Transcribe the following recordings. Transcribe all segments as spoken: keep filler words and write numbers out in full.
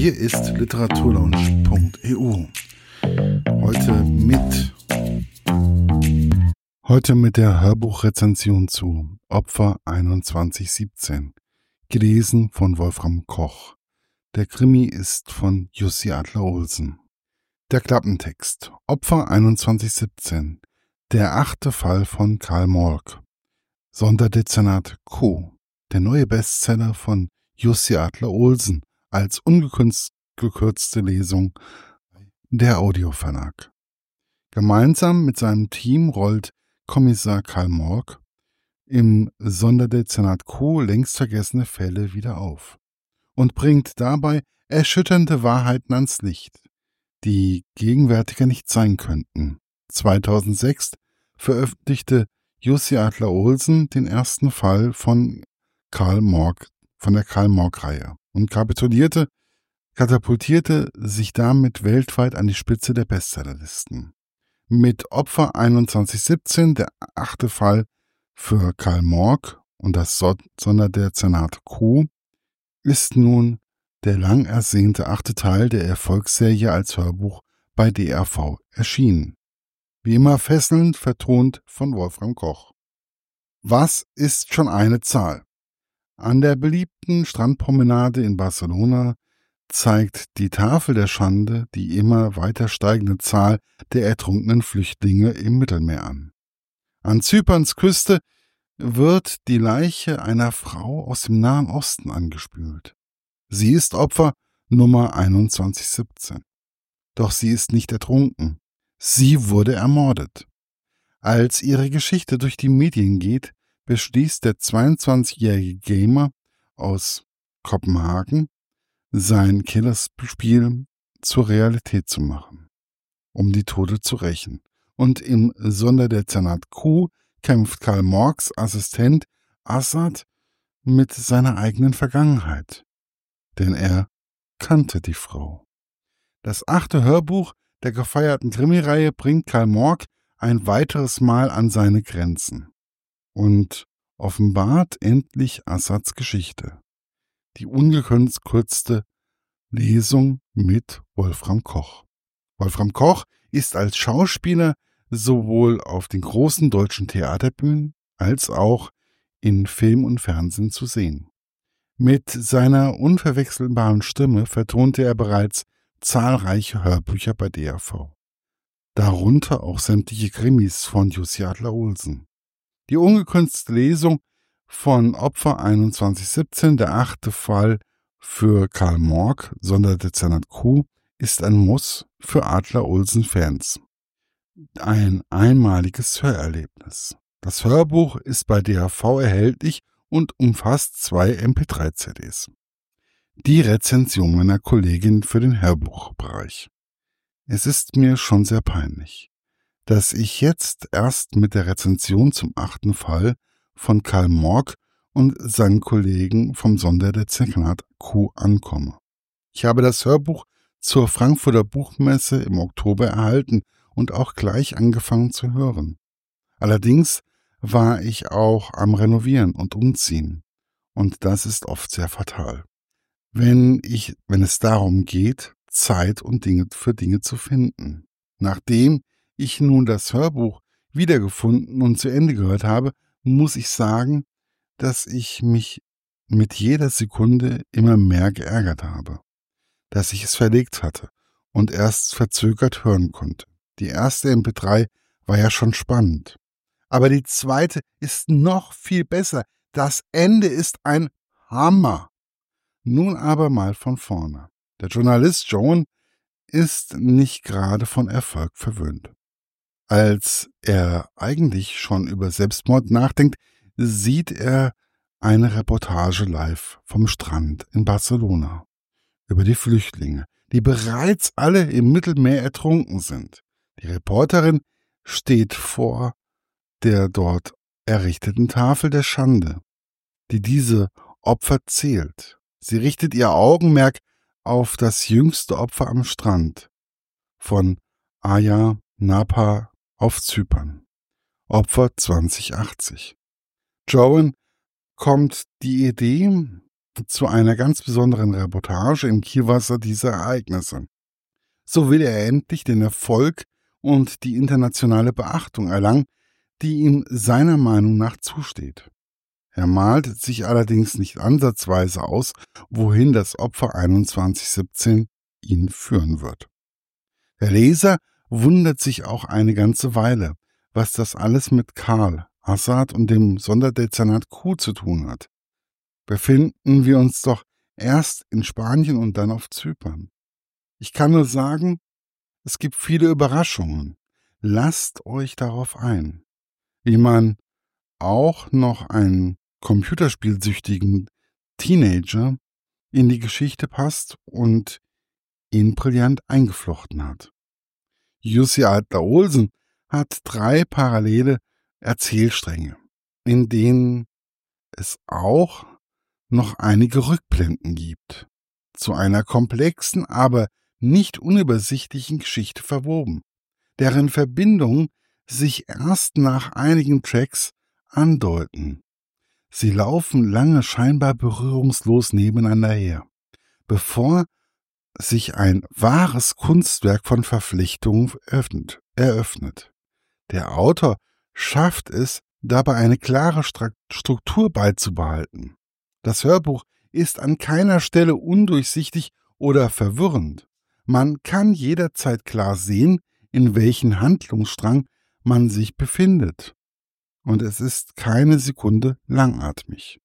Hier ist literaturlaunch punkt e u. Heute mit heute mit der Hörbuchrezension zu Opfer einundzwanzig siebzehn, gelesen von Wolfram Koch. Der Krimi ist von Jussi Adler-Olsen. Der Klappentext: Opfer einundzwanzig siebzehn, der achte Fall von Karl Morg. Sonderdezernat Q, der neue Bestseller von Jussi Adler-Olsen, als ungekürzte Lesung der Audioverlag. Gemeinsam mit seinem Team rollt Kommissar Karl Morg im Sonderdezernat Q längst vergessene Fälle wieder auf und bringt dabei erschütternde Wahrheiten ans Licht, die gegenwärtiger nicht sein könnten. zweitausendsechs veröffentlichte Jussi Adler-Olsen den ersten Fall von Karl Morg, von der Karl Morg-Reihe und kapitulierte, katapultierte sich damit weltweit an die Spitze der Bestsellerlisten. Mit Opfer einundzwanzig siebzehn, der achte Fall für Karl Morg und das Sonderdezernat Q, ist nun der lang ersehnte achte Teil der Erfolgsserie als Hörbuch bei D R V erschienen. Wie immer fesselnd vertont von Wolfram Koch. Was ist schon eine Zahl? An der beliebten Strandpromenade in Barcelona zeigt die Tafel der Schande die immer weiter steigende Zahl der ertrunkenen Flüchtlinge im Mittelmeer an. An Zyperns Küste wird die Leiche einer Frau aus dem Nahen Osten angespült. Sie ist Opfer Nummer einundzwanzig siebzehn. Doch sie ist nicht ertrunken. Sie wurde ermordet. Als ihre Geschichte durch die Medien geht, beschließt der zweiundzwanzigjährige Gamer aus Kopenhagen, sein Killerspiel zur Realität zu machen, um die Tote zu rächen. Und im Sonderdezernat Q kämpft Karl Morgs Assistent Assad mit seiner eigenen Vergangenheit. Denn er kannte die Frau. Das achte Hörbuch der gefeierten Krimireihe bringt Karl Morg ein weiteres Mal an seine Grenzen und offenbart endlich Assads Geschichte. Die ungekürzte Lesung mit Wolfram Koch. Wolfram Koch ist als Schauspieler sowohl auf den großen deutschen Theaterbühnen als auch in Film und Fernsehen zu sehen. Mit seiner unverwechselbaren Stimme vertonte er bereits zahlreiche Hörbücher bei D R V. Darunter auch sämtliche Krimis von Jussi Adler-Olsen. Die ungekürzte Lesung von Opfer einundzwanzig siebzehn, der achte Fall für Karl Morg, Sonderdezernat Q, ist ein Muss für Adler-Olsen-Fans. Ein einmaliges Hörerlebnis. Das Hörbuch ist bei D R V erhältlich und umfasst zwei M P drei C Ds. Die Rezension meiner Kollegin für den Hörbuchbereich. Es ist mir schon sehr peinlich, dass ich jetzt erst mit der Rezension zum achten Fall von Karl Morg und seinen Kollegen vom Sonderdezernat Q ankomme. Ich habe das Hörbuch zur Frankfurter Buchmesse im Oktober erhalten und auch gleich angefangen zu hören. Allerdings war ich auch am Renovieren und Umziehen, und das ist oft sehr fatal. Wenn ich, wenn es darum geht, Zeit und Dinge für Dinge zu finden. Nachdem ich nun das Hörbuch wiedergefunden und zu Ende gehört habe, muss ich sagen, dass ich mich mit jeder Sekunde immer mehr geärgert habe, dass ich es verlegt hatte und erst verzögert hören konnte. Die erste M P drei war ja schon spannend, aber die zweite ist noch viel besser. Das Ende ist ein Hammer. Nun aber mal von vorne. Der Journalist Joan ist nicht gerade von Erfolg verwöhnt. Als er eigentlich schon über Selbstmord nachdenkt, sieht er eine Reportage live vom Strand in Barcelona über die Flüchtlinge, die bereits alle im Mittelmeer ertrunken sind. Die Reporterin steht vor der dort errichteten Tafel der Schande, die diese Opfer zählt. Sie richtet ihr Augenmerk auf das jüngste Opfer am Strand von Ayia Napa auf Zypern. Opfer zwanzig achtzig. Joan kommt die Idee, zu einer ganz besonderen Reportage im Kielwasser dieser Ereignisse. So will er endlich den Erfolg und die internationale Beachtung erlangen, die ihm seiner Meinung nach zusteht. Er malt sich allerdings nicht ansatzweise aus, wohin das Opfer einundzwanzig siebzehn ihn führen wird. Der Leser wundert sich auch eine ganze Weile, was das alles mit Karl, Assad und dem Sonderdezernat Q zu tun hat. Befinden wir uns doch erst in Spanien und dann auf Zypern. Ich kann nur sagen, es gibt viele Überraschungen. Lasst euch darauf ein. Wie man auch noch einen computerspielsüchtigen Teenager in die Geschichte passt und ihn brillant eingeflochten hat. Jussi Adler-Olsen hat drei parallele Erzählstränge, in denen es auch noch einige Rückblenden gibt, zu einer komplexen, aber nicht unübersichtlichen Geschichte verwoben, deren Verbindungen sich erst nach einigen Tracks andeuten. Sie laufen lange scheinbar berührungslos nebeneinander her, bevor sich ein wahres Kunstwerk von Verflechtungen eröffnet. eröffnet. Der Autor schafft es, dabei eine klare Struktur beizubehalten. Das Hörbuch ist an keiner Stelle undurchsichtig oder verwirrend. Man kann jederzeit klar sehen, in welchem Handlungsstrang man sich befindet. Und es ist keine Sekunde langatmig.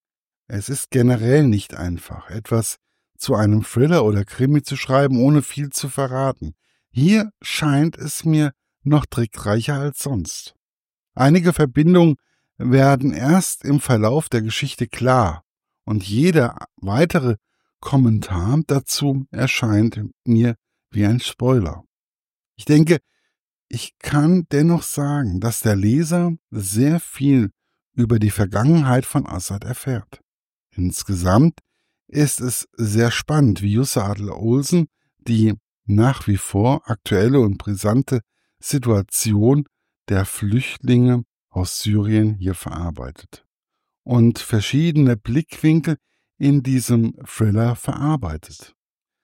Es ist generell nicht einfach, etwas zu einem Thriller oder Krimi zu schreiben, ohne viel zu verraten. Hier scheint es mir noch trickreicher als sonst. Einige Verbindungen werden erst im Verlauf der Geschichte klar und jeder weitere Kommentar dazu erscheint mir wie ein Spoiler. Ich denke, ich kann dennoch sagen, dass der Leser sehr viel über die Vergangenheit von Assad erfährt. Insgesamt ist es sehr spannend, wie Jussi Adler-Olsen die nach wie vor aktuelle und brisante Situation der Flüchtlinge aus Syrien hier verarbeitet und verschiedene Blickwinkel in diesem Thriller verarbeitet.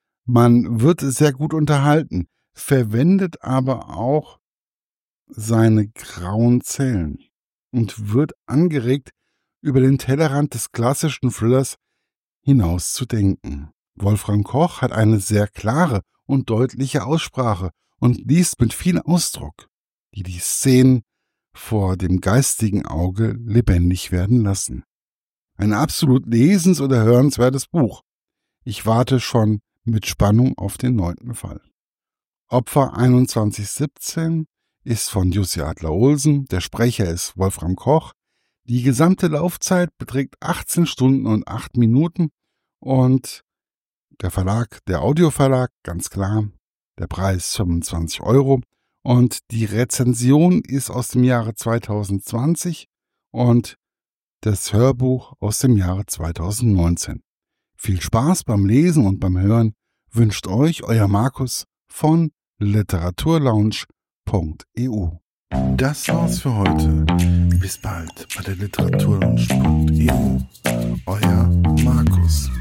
Man wird sehr gut unterhalten, verwendet aber auch seine grauen Zellen und wird angeregt, über den Tellerrand des klassischen Thrillers hinaus zu denken. Wolfram Koch hat eine sehr klare und deutliche Aussprache und liest mit viel Ausdruck, die die Szenen vor dem geistigen Auge lebendig werden lassen. Ein absolut lesens- oder hörenswertes Buch. Ich warte schon mit Spannung auf den neunten Fall. Opfer einundzwanzig siebzehn ist von Jussi Adler-Olsen, der Sprecher ist Wolfram Koch. Die gesamte Laufzeit beträgt achtzehn Stunden und acht Minuten und der Verlag, der Audioverlag, ganz klar, der Preis fünfundzwanzig Euro und die Rezension ist aus dem Jahre zweitausendzwanzig und das Hörbuch aus dem Jahre zweitausendneunzehn. Viel Spaß beim Lesen und beim Hören wünscht euch euer Markus von literaturlaunch punkt e u. Das war's für heute. Bis bald bei der literaturlaunch punkt e u. Euer Markus.